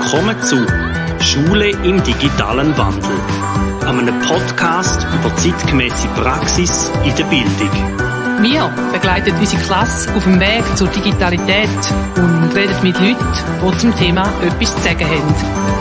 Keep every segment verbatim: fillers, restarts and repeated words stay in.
Willkommen zu Schule im digitalen Wandel, einem Podcast über zeitgemäße Praxis in der Bildung. Wir begleiten unsere Klasse auf dem Weg zur Digitalität und reden mit Leuten, die zum Thema etwas zu sagen haben.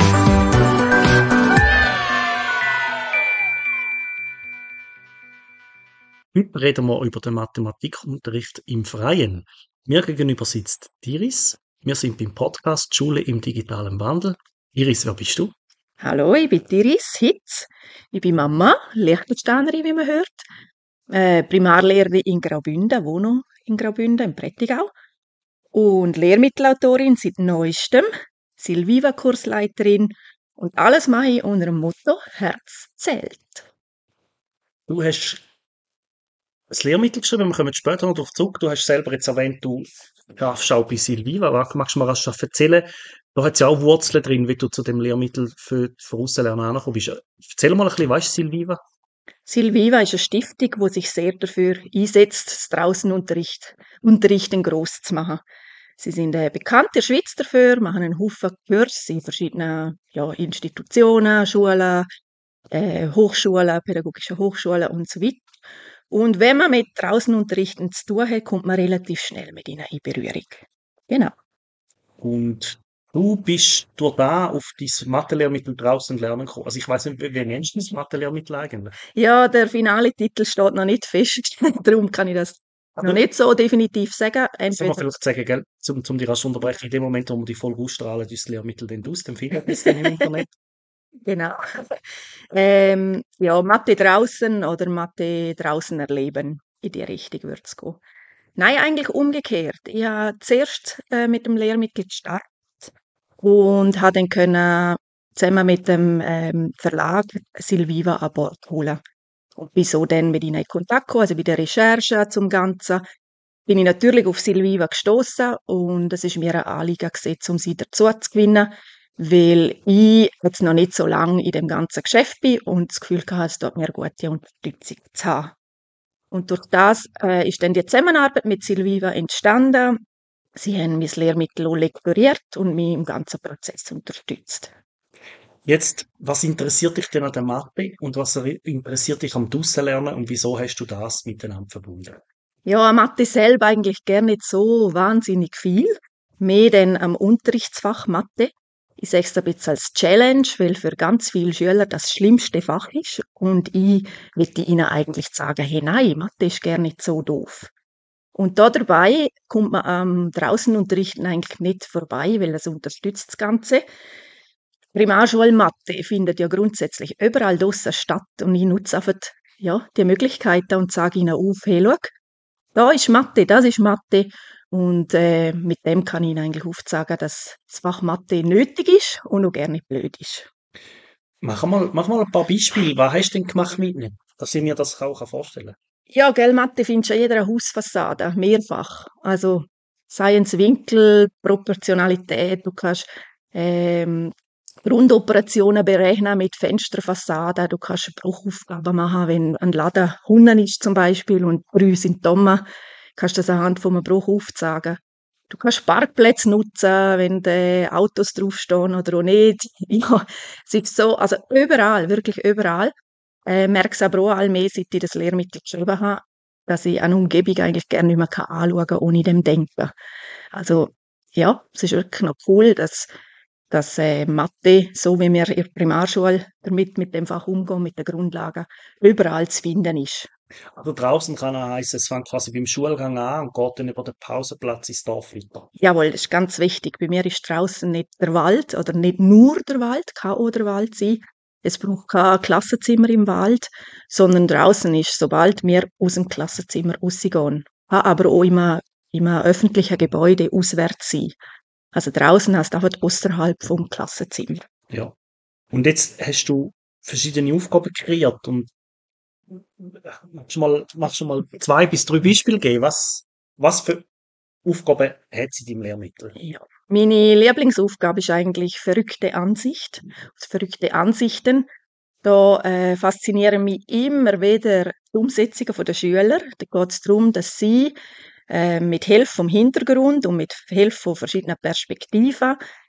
Heute reden wir über den Mathematikunterricht im Freien. Mir gegenüber sitzt Iris. Wir sind beim Podcast Schule im digitalen Wandel. Iris, wer bist du? Hallo, ich bin Iris Hitz. Ich bin Mama, Liechtensteinerin, wie man hört. Äh, Primarlehrerin in Graubünden, wohne noch in Graubünden, im Prättigau. Und Lehrmittelautorin seit Neuestem, Silviva-Kursleiterin. Und alles mache ich unter dem Motto Herz zählt. Du hast das Lehrmittel geschrieben, wir kommen später noch darauf zurück. Du hast selber jetzt erwähnt, du schaffst auch bei Silviva. Was magst du mir rasch erzählen? Da hat es ja auch Wurzeln drin, wie du zu dem Lehrmittel für, für Aussenlernen angekommen bist. Erzähl mal ein bisschen, was ist Silviva? Silviva ist eine Stiftung, die sich sehr dafür einsetzt, das Draußenunterricht Unterrichten gross zu machen. Sie sind äh, bekannt in der Schweiz dafür, machen einen Haufen Kurse in verschiedenen ja, Institutionen, Schulen, äh, Hochschulen, pädagogische Hochschulen und so weiter. Und wenn man mit Draußenunterrichten zu tun hat, kommt man relativ schnell mit ihnen in Berührung. Genau. Und du bist durch da auf dein Mathe-Lehrmittel draußen lernen gekommen. Also ich weiss nicht, wie nennst du das Mathe-Lehrmittel eigentlich? Ja, der finale Titel steht noch nicht fest. Darum kann ich das noch nicht so definitiv sagen. Entweder Entweder man vielleicht sagen, gell, zum, zum dich rasch unterbrechen, in dem Moment, wo wir die Folge ausstrahlen, das Lehrmittel dann aus, dann findet man es dann im Internet. Genau. ähm, ja, Mathe draußen oder Mathe draußen erleben. In die Richtung würde es gehen. Nein, eigentlich umgekehrt. Ich habe zuerst äh, mit dem Lehrmittel gestartet und habe dann können zusammen mit dem ähm, Verlag Silviva an Bord holen. Und bin so dann mit ihnen in Kontakt gekommen, also bei der Recherche zum Ganzen, bin ich natürlich auf Silviva gestoßen und es ist mir ein Anliegen gewesen, um sie dazu zu gewinnen, weil ich jetzt noch nicht so lange in dem ganzen Geschäft bin und das Gefühl hatte, es dort mir gute Unterstützung zu haben. Und durch das äh, ist dann die Zusammenarbeit mit Silviva entstanden. Sie haben mein Lehrmittel auch lektoriert und mich im ganzen Prozess unterstützt. Jetzt, was interessiert dich denn an der Mathe und was interessiert dich am Draussen-Lernen und wieso hast du das miteinander verbunden? Ja, an Mathe selber eigentlich gar nicht so wahnsinnig viel. Mehr denn am Unterrichtsfach Mathe. Ich sehe es ein bisschen als Challenge, weil für ganz viele Schüler das schlimmste Fach ist. Und ich möchte ihnen eigentlich sagen, hey, nein, Mathe ist gar nicht so doof. Und da dabei kommt man am Draußenunterrichten eigentlich nicht vorbei, weil es unterstützt das Ganze. Primarschulmathe findet ja grundsätzlich überall draussen statt und ich nutze einfach ja, die Möglichkeiten und sage ihnen auf, hey, schau, da ist Mathe, das ist Mathe. Und äh, mit dem kann ich Ihnen eigentlich aufzeigen, dass das Fach Mathe nötig ist und auch gerne blöd ist. Mach mal, mach mal ein paar Beispiele. Was hast du denn gemacht mit ihnen? Dass ich mir das auch vorstellen kann. Ja, gell, Mathe findest du an jeder Hausfassade, mehrfach. Also Science Winkel, Proportionalität, du kannst ähm, Grundoperationen berechnen mit Fensterfassaden, du kannst Bruchaufgaben machen, wenn ein Laden Hunden ist zum Beispiel und drei sind dumm, kannst du das anhand von einem Bruch aufzeigen. Du kannst Parkplätze nutzen, wenn da Autos draufstehen oder auch nicht. Ja, es ist so, also überall, wirklich überall. Äh, merke es aber auch allmählich, seit ich das Lehrmittel geschrieben habe, dass ich eine Umgebung eigentlich gerne nicht mehr anschauen kann, ohne dem denken. Also, ja, es ist wirklich noch cool, dass, dass äh, Mathe, so wie wir in der Primarschule damit mit dem Fach umgehen, mit den Grundlagen, überall zu finden ist. Also draußen kann er heißen, es fängt quasi beim Schulgang an und geht dann über den Pausenplatz ins Dorf weiter. Jawohl, das ist ganz wichtig. Bei mir ist draußen nicht der Wald oder nicht nur der Wald, kann auch der Wald sein. Es braucht kein Klassenzimmer im Wald, sondern draußen ist, sobald wir aus dem Klassenzimmer rausgehen, kann aber auch immer in einem öffentlichen Gebäude auswärts sein. Also draußen heißt einfach außerhalb vom Klassenzimmer. Ja. Und jetzt hast du verschiedene Aufgaben kreiert und magst du mal, magst du mal zwei bis drei Beispiele geben? Was, was für Aufgaben hat sie in deinem Lehrmittel? Ja. Meine Lieblingsaufgabe ist eigentlich verrückte Ansicht, also verrückte Ansichten. Da äh, faszinieren mich immer wieder die Umsetzungen der Schüler. Da geht es darum, dass sie äh, mit Hilfe vom Hintergrund und mit Hilfe von verschiedenen Perspektiven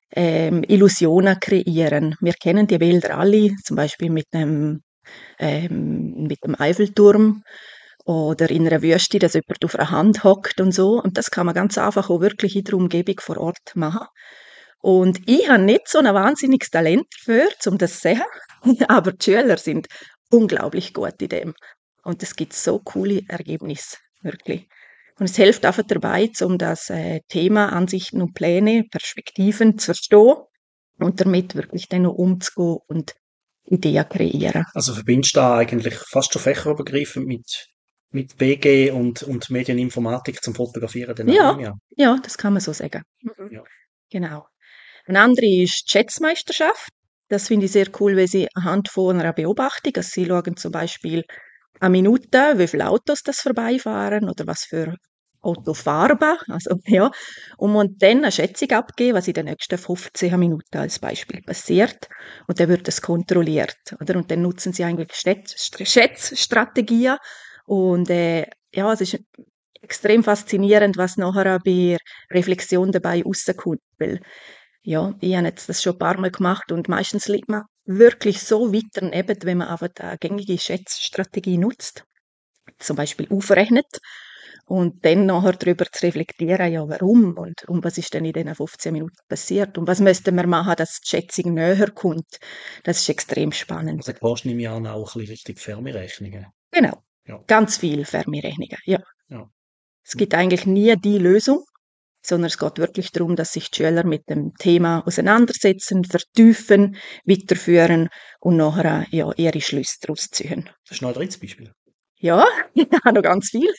ähm, Illusionen kreieren. Wir kennen die Bilder alle, zum Beispiel mit dem, ähm, mit dem Eiffelturm oder in einer Wüste, dass jemand auf einer Hand hockt und so. Und das kann man ganz einfach auch wirklich in der Umgebung vor Ort machen. Und ich habe nicht so ein wahnsinniges Talent dafür, um das zu sehen, aber die Schüler sind unglaublich gut in dem. Und es gibt so coole Ergebnisse, wirklich. Und es hilft einfach dabei, um das äh, Thema, Ansichten und Pläne, Perspektiven zu verstehen und damit wirklich dann noch umzugehen und Ideen kreieren. Also verbindest du da eigentlich fast schon fächerübergreifend mit, mit B G und, und Medieninformatik zum Fotografieren? Dann Ja, auch, ja. ja, das kann man so sagen. Mhm. Ja. Genau. Eine andere ist die Schätzmeisterschaft. Das finde ich sehr cool, weil sie anhand von einer Beobachtung, also sie schauen zum Beispiel eine Minute, wie viele Autos das vorbeifahren oder was für Autofarben, also ja, und man dann eine Schätzung abgeben, was in den nächsten fünfzehn Minuten als Beispiel passiert, und dann wird das kontrolliert, oder? Und dann nutzen sie eigentlich Schätz- Schätzstrategien und äh, ja, es ist extrem faszinierend, was nachher bei Reflexion dabei rauskommt, weil ja, ich habe jetzt das schon ein paar Mal gemacht und meistens liegt man wirklich so weit daneben, wenn man einfach eine gängige Schätzstrategie nutzt, zum Beispiel aufrechnet und dann nachher darüber zu reflektieren, ja, warum und, und was ist denn in diesen fünfzehn Minuten passiert und was müssten wir machen, dass die Schätzung näher kommt. Das ist extrem spannend. Also du nehme ich an, auch ein bisschen richtig Fermi-Rechnungen. Genau, Ja. ganz viel Fermi-Rechnungen, ja. Ja. Es gibt eigentlich nie die Lösung, sondern es geht wirklich darum, dass sich die Schüler mit dem Thema auseinandersetzen, vertiefen, weiterführen und nachher ja, ihre Schlüsse daraus ziehen. Das ist noch ein drittes Beispiel. Ja, ich habe noch ganz viel.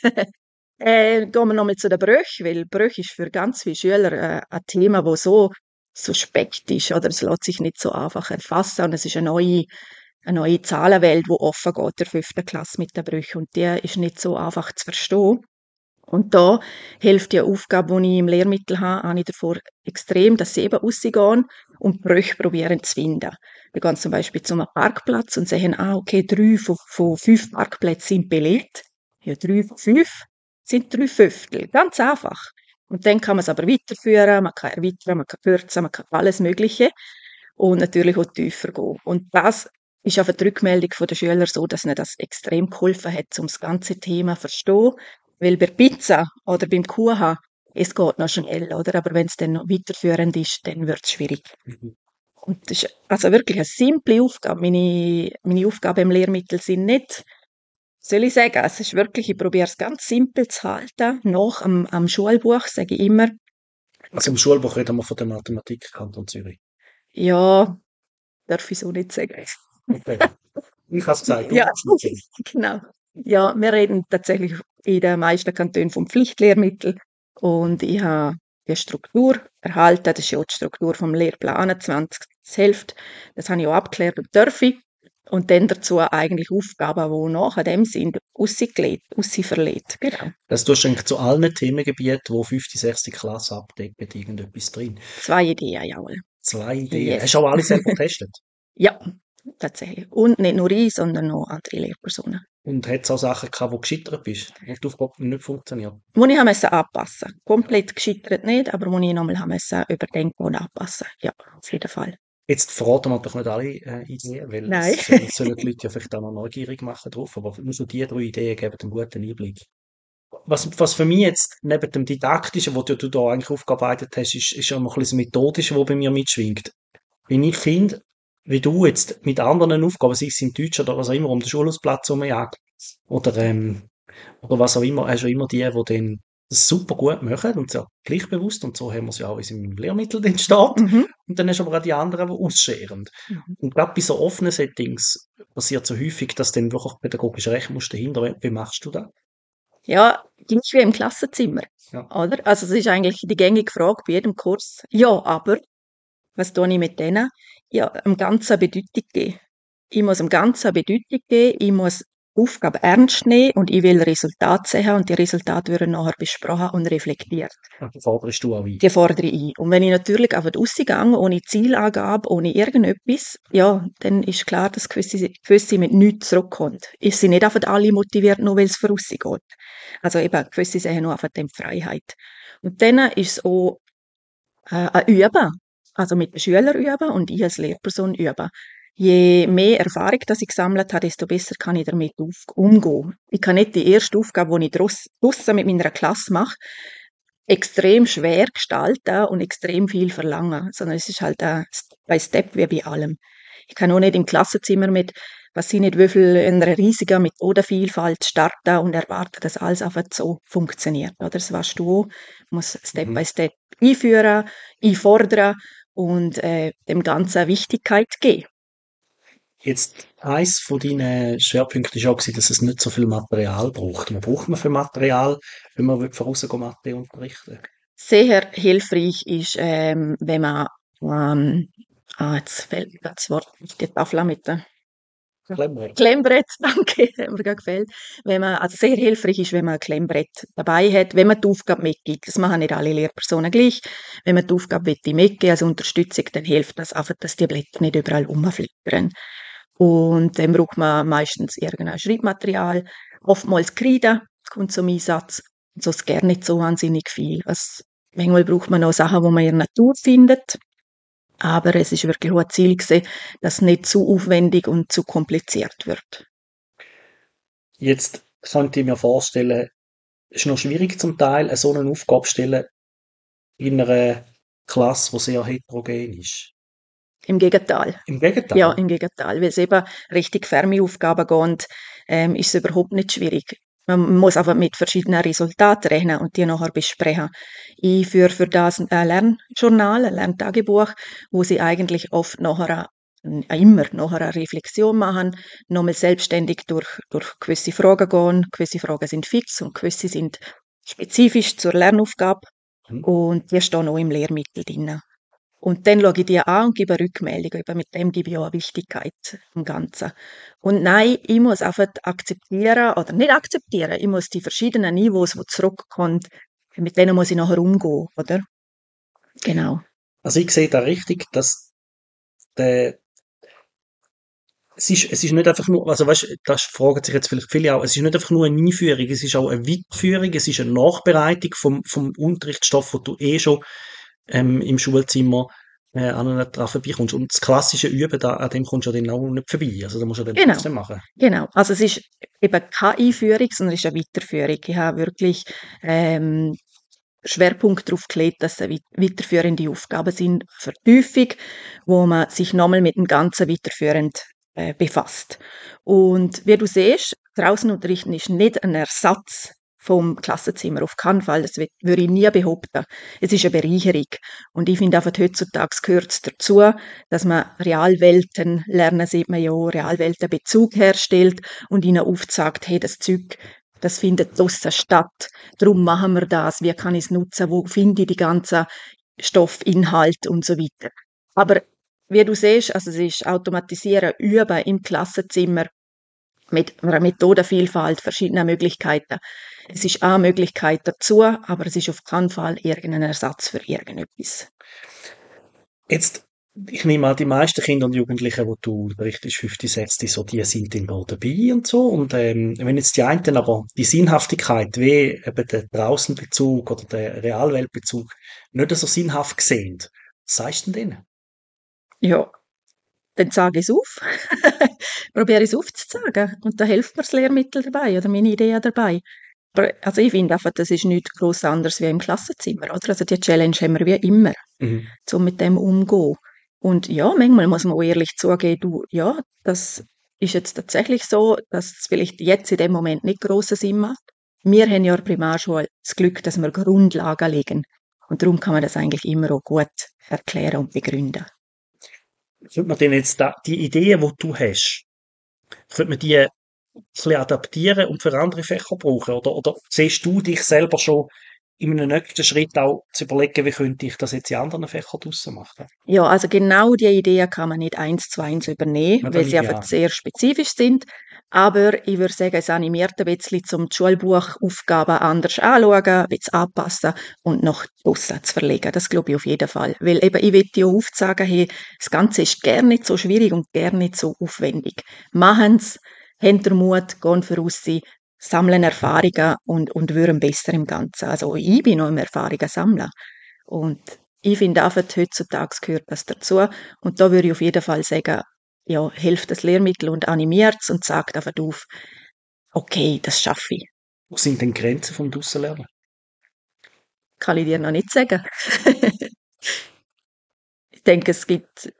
äh, gehen wir nochmal zu den Brüchen, weil Brüche ist für ganz viele Schüler äh, ein Thema, das so suspekt ist, oder es lässt sich nicht so einfach erfassen und es ist eine neue, eine neue Zahlenwelt, die offen geht, der fünften Klasse mit den Brüchen, und die ist nicht so einfach zu verstehen. Und da hilft die Aufgabe, die ich im Lehrmittel habe, habe ich davor extrem, dass sie eben rausgehen und Brüche probieren zu finden. Wir gehen zum Beispiel zu einem Parkplatz und sehen, ah, okay, drei von, von fünf Parkplätzen sind belegt. Ja, drei von fünf sind drei Fünftel. Ganz einfach. Und dann kann man es aber weiterführen, man kann erweitern, man kann kürzen, man kann alles Mögliche. Und natürlich auch tiefer gehen. Und das ist einfach die Rückmeldung der Schüler so, dass ihnen das extrem geholfen hat, um das ganze Thema zu verstehen. Weil bei Pizza oder beim Kuchen, es geht noch schnell, oder? Aber wenn es dann noch weiterführend ist, dann wird es schwierig. Mhm. Und das ist also wirklich eine simple Aufgabe. Meine, meine Aufgaben im Lehrmittel sind nicht, soll ich sagen, es ist wirklich, ich probiere es ganz simpel zu halten. Nach am, am Schulbuch sage ich immer. Also im Schulbuch reden wir von der Mathematik Kanton Zürich. Ja, darf ich so nicht sagen. Okay. Ich habe es gesagt. Ja, genau. Ja, wir reden tatsächlich in den meisten Kantonen vom Pflichtlehrmittel und ich habe die Struktur erhalten. Das ist ja auch die Struktur vom Lehrplan einundzwanzig. Das hilft. Das habe ich auch abgeklärt und darf ich. Und dann dazu eigentlich Aufgaben, die nachher dem sind, rausgelegt, rausverlegt. Genau. Das tust du eigentlich zu allen Themengebieten, die fünfte, sechste Klasse abdecken, irgendetwas drin. Zwei Ideen, jawohl. Zwei Ideen. Yes. Hast du auch alle selber getestet? Ja, tatsächlich. Und nicht nur ich, sondern noch andere Lehrpersonen. Und hat es auch Sachen gehabt, wo du gescheitert bist? Wo die Aufgabe nicht funktioniert? Wo ich musste anpassen. Komplett gescheitert nicht, aber wo ich nochmal musste überdenken und anpassen. Ja, auf jeden Fall. Jetzt verraten wir doch nicht alle äh, Ideen, weil Nein. es sollen, sollen die Leute ja vielleicht auch noch neugierig machen drauf, aber nur so die drei Ideen geben einen guten Einblick. Was, was für mich jetzt neben dem Didaktischen, wo du, du da eigentlich aufgearbeitet hast, ist, ist ja noch ein bisschen das Methodische, was bei mir mitschwingt. Wenn ich Kind, wie du jetzt, mit anderen Aufgaben, sei es im Deutsch oder was auch immer, um den Schulhausplatz herumjagt, oder, ähm, oder was auch immer, hast du immer die, die dann das super gut machen und sehr pflichtbewusst, und so haben wir es ja auch in unserem Lehrmittel dann steht. Mhm. Und dann hast du aber auch die anderen, die ausscheren. Mhm. Und gerade bei so offenen Settings passiert so häufig, dass dann wirklich pädagogisch recht musst dahinter. Wie machst du das? Ja, gleich wie im Klassenzimmer. Ja. Oder? Also, es ist eigentlich die gängige Frage bei jedem Kurs. Ja, aber, was tue ich mit denen? Ja, dem Ganzen eine Bedeutung geben. Ich muss dem Ganzen eine Bedeutung geben, ich muss die Aufgabe ernst nehmen und ich will Resultate sehen und die Resultate werden nachher besprochen und reflektiert. Ja, die forderst du auch ein. Die fordere ich ein. Und wenn ich natürlich einfach rausgehe, ohne Zielangabe, ohne irgendetwas, ja, dann ist klar, dass gewisse, gewisse mit nichts zurückkommen. Ich sind nicht einfach alle motiviert, nur weil es vorausgeht. Also eben, gewisse sehen nur einfach die Freiheit. Und dann ist es auch äh, ein Üben. also mit den Schülern üben und ich als Lehrperson üben. Je mehr Erfahrung das ich gesammelt habe, desto besser kann ich damit auf, umgehen. Ich kann nicht die erste Aufgabe, die ich draussen mit meiner Klasse mache, extrem schwer gestalten und extrem viel verlangen, sondern es ist halt ein Step by Step wie bei allem. Ich kann auch nicht im Klassenzimmer mit, was sie nicht wie viel, einer riesigen Methodenvielfalt starten und erwarten, dass alles einfach so funktioniert. Oder das weißt du auch, muss Step Mhm. by Step einführen, einfordern und äh, dem Ganzen Wichtigkeit geben. Jetzt, eins von deinen Schwerpunkten war auch, gewesen, dass es nicht so viel Material braucht. Was braucht man für Material, wenn man von außen Mathe unterrichten will? Sehr hilfreich ist, ähm, wenn man, ähm, ah, jetzt fällt mir grad das Wort, nicht, die Tafel mit der Klemmbrett. Klemmbrett, danke, hat mir gerade gefällt. Wenn man, also sehr hilfreich ist, wenn man ein Klemmbrett dabei hat, wenn man die Aufgabe mitgibt. Das machen nicht alle Lehrpersonen gleich. Wenn man die Aufgabe mitgeben als Unterstützung, dann hilft das einfach, dass die Blätter nicht überall rumflickern. Und dann braucht man meistens irgendein Schreibmaterial. Oftmals Kreide kommt zum Einsatz. Sonst gar nicht so wahnsinnig viel. Also, manchmal braucht man auch Sachen, die man in der Natur findet. Aber es ist wirklich auch ein Ziel gewesen, dass es nicht zu aufwendig und zu kompliziert wird. Jetzt könnte ich mir vorstellen, es ist noch schwierig zum Teil, so eine Aufgabe zu stellen in einer Klasse, die sehr heterogen ist. Im Gegenteil. Im Gegenteil. Ja, im Gegenteil. Weil es eben richtig Fermi-Aufgaben geht, ähm, ist es überhaupt nicht schwierig. Man muss einfach mit verschiedenen Resultaten rechnen und die nachher besprechen. Ich führe für das ein Lernjournal, ein Lerntagebuch, wo sie eigentlich oft nachher äh, immer nachher eine Reflexion machen, nochmal selbstständig durch, durch gewisse Fragen gehen. Gewisse Fragen sind fix und gewisse sind spezifisch zur Lernaufgabe Mhm. und die stehen auch im Lehrmittel drin. Und dann schaue ich die an und gebe eine Rückmeldung. Eben mit dem gebe ich auch eine Wichtigkeit im Ganzen. Und nein, ich muss einfach akzeptieren, oder nicht akzeptieren, ich muss die verschiedenen Niveaus, die zurückkommen, mit denen muss ich nachher umgehen, oder? Genau. Also ich sehe da richtig, dass der, es ist, es ist nicht einfach nur, also weißt, das fragen sich jetzt vielleicht viele auch, es ist nicht einfach nur eine Einführung, es ist auch eine Weiterführung, es ist eine Nachbereitung vom, vom Unterrichtsstoff, den du eh schon ähm, im Schulzimmer äh, an einer dran vorbeikommst. Und das klassische Üben, da, an dem kommst du ja dann auch nicht vorbei. Also da musst du dann Genau. trotzdem machen. Genau. Also es ist eben keine Einführung, sondern es ist eine Weiterführung. Ich habe wirklich ähm, Schwerpunkt darauf gelegt, dass es weiterführende Aufgaben sind, Vertiefung, wo man sich nochmal mit dem Ganzen weiterführend äh, befasst. Und wie du siehst, draußen unterrichten ist nicht ein Ersatz vom Klassenzimmer, auf keinen Fall, das würde ich nie behaupten. Es ist eine Bereicherung. Und ich finde einfach, heutzutage gehört es dazu, dass man Realwelten lernen, sieht man ja, Realweltenbezug herstellt und ihnen aufzeigt, hey, das Zeug, das findet draussen statt. Darum machen wir das. Wie kann ich es nutzen? Wo finde ich die ganzen Stoffinhalte und so weiter. Aber wie du siehst, also es ist automatisieren, üben im Klassenzimmer mit einer Methodenvielfalt, verschiedener Möglichkeiten. Es ist eine Möglichkeit dazu, aber es ist auf keinen Fall irgendein Ersatz für irgendetwas. Jetzt, ich nehme an, die meisten Kinder und Jugendlichen, die du unterrichtest, fünfte, sechste, so, die sind dann auch dabei und so. Und ähm, wenn jetzt die einen aber die Sinnhaftigkeit, wie eben der Draußenbezug oder der Realweltbezug, nicht so sinnhaft sehen, was sagst du denn denen? Ja, dann sage ich es auf. Probiere es aufzuzeigen. Und da hilft mir das Lehrmittel dabei oder meine Idee dabei. Aber, also ich finde einfach, das ist nichts gross anderes wie im Klassenzimmer, oder? Also die Challenge haben wir wie immer, Mhm. so mit dem umgehen. Und ja, manchmal muss man auch ehrlich zugeben, du, ja, das ist jetzt tatsächlich so, dass es vielleicht jetzt in dem Moment nicht grossen Sinn macht. Wir haben ja in der Primarschule das Glück, dass wir Grundlagen legen. Und darum kann man das eigentlich immer auch gut erklären und begründen. Könnte man denn jetzt da, die Ideen, die du hast, könnte man die ein bisschen adaptieren und für andere Fächer brauchen? Oder, oder siehst du dich selber schon in einem nächsten Schritt auch zu überlegen, wie könnte ich das jetzt in anderen Fächern draussen machen? Ja, also genau die Ideen kann man nicht eins zu eins übernehmen, Ja, weil sie ja. einfach sehr spezifisch sind. Aber ich würde sagen, es animiert ein bisschen, um die Schulbuchaufgaben anders anzuschauen, ein bisschen anpassen und noch draussen zu verlegen. Das glaube ich auf jeden Fall. Weil eben, ich will dir auch aufzeigen, hey, das Ganze ist gar nicht so schwierig und gar nicht so aufwendig. Machen's, habt den Mut, gehen voraus, sammeln Erfahrungen und, und würden besser im Ganzen. Also ich bin noch im Erfahrungen sammeln. Und ich finde einfach, heutzutage gehört das dazu. Und da würde ich auf jeden Fall sagen, ja, hilft das Lehrmittel und animiert es und sagt einfach auf, okay, das schaffe ich. Wo sind denn die Grenzen vom Draussen-Lernen? Kann ich dir noch nicht sagen. Ich denke, es gibt,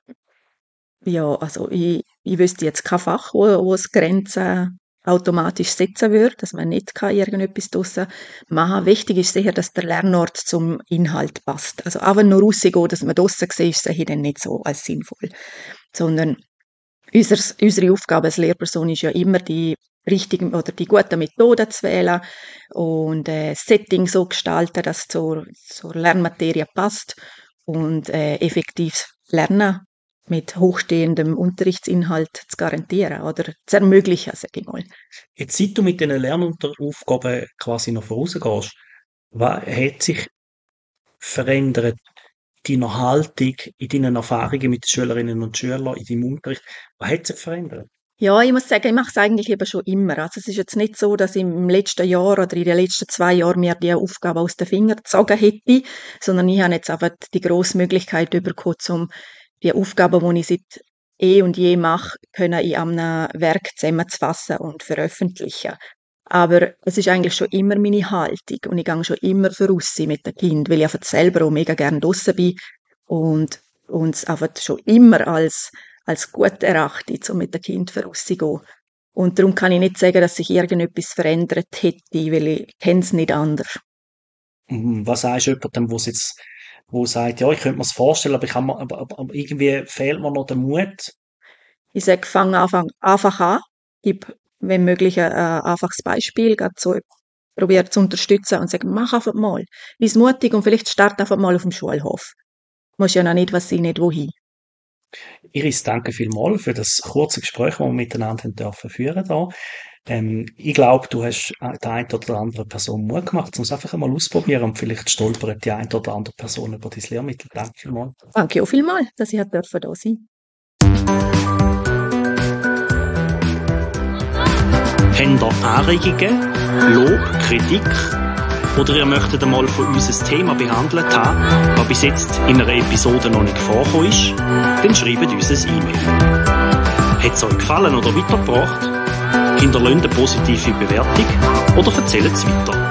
ja, also ich, ich wüsste jetzt kein Fach, wo, wo es Grenzen automatisch setzen würde, dass man nicht kann irgendetwas draussen machen kann. Wichtig ist sicher, dass der Lernort zum Inhalt passt. Also einfach nur rausgehen, dass man draussen sieht, sehe ich dann nicht so als sinnvoll. Sondern unser, unsere Aufgabe als Lehrperson ist ja immer, die richtigen oder die guten Methoden zu wählen und äh, das Setting so gestalten, dass es zur, zur Lernmaterie passt und äh, effektiv lernen mit hochstehendem Unterrichtsinhalt zu garantieren oder zu ermöglichen, sage ich mal. Jetzt, seit du mit diesen Lernaufgaben quasi noch vorausgehst, was hat sich verändert in deiner Haltung, in deinen Erfahrungen mit den Schülerinnen und Schülern, in deinem Unterricht? Was hat sich verändert? Ja, ich muss sagen, ich mache es eigentlich eben schon immer. Also es ist jetzt nicht so, dass ich im letzten Jahr oder in den letzten zwei Jahren mir die Aufgabe aus den Fingern gezogen hätte, sondern ich habe jetzt einfach die grosse Möglichkeit bekommen, um die Aufgaben, die ich seit eh und je mache, können in einem Werk zusammenzufassen und veröffentlichen. Aber es ist eigentlich schon immer meine Haltung und ich gehe schon immer voraus mit dem Kind, weil ich einfach selber auch mega gerne draussen bin und uns einfach schon immer als als gut erachte, um mit dem Kind vorauszugehen. Und darum kann ich nicht sagen, dass sich irgendetwas verändert hätte, weil ich kenne es nicht anders. Was sagst du jemandem, wo jetzt, wo sagt, ja, ich könnte mir das vorstellen, aber, ich kann mir, aber, aber irgendwie fehlt mir noch der Mut? Ich sage, fang einfach, einfach an, gib, wenn möglich, ein einfaches Beispiel, gerade so probiere zu unterstützen und sage, mach einfach mal. Bist mutig und vielleicht start einfach mal auf dem Schulhof. Du musst ja noch nicht was sein, nicht wohin. Iris, danke vielmals für das kurze Gespräch, das wir miteinander haben dürfen führen da. Ähm, ich glaube, du hast der einen oder anderen Person Mut gemacht, um es einfach einmal ausprobieren und vielleicht stolpert die eine oder andere Person über dein Lehrmittel. Danke vielmals. Danke auch vielmals, dass ich da sein durfte. Habt ihr Anregungen, Lob, Kritik oder ihr möchtet einmal von uns ein Thema behandelt haben, das bis jetzt in einer Episode noch nicht vorgekommen ist, dann schreibt uns ein E-Mail. Hat es euch gefallen oder weitergebracht? Hinterlasst eine positive Bewertung oder erzählt es weiter.